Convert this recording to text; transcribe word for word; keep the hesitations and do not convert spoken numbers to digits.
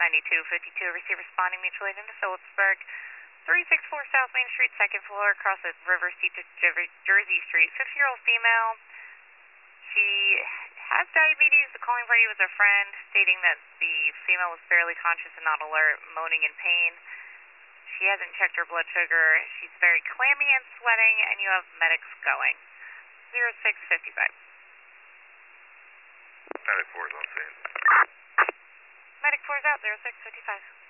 ninety-two fifty-two, receive responding mutual aid into Phillipsburg, three sixty-four South Main Street, second floor, across at River Street to Jersey Street. fifty-year-old female. She has diabetes. The calling party was a friend, stating that the female was barely conscious and not alert, moaning in pain. She hasn't checked her blood sugar. She's very clammy and sweating, and you have medics going. zero six fifty-five. Medic four is on scene. Medic four is out, zero six fifty-five.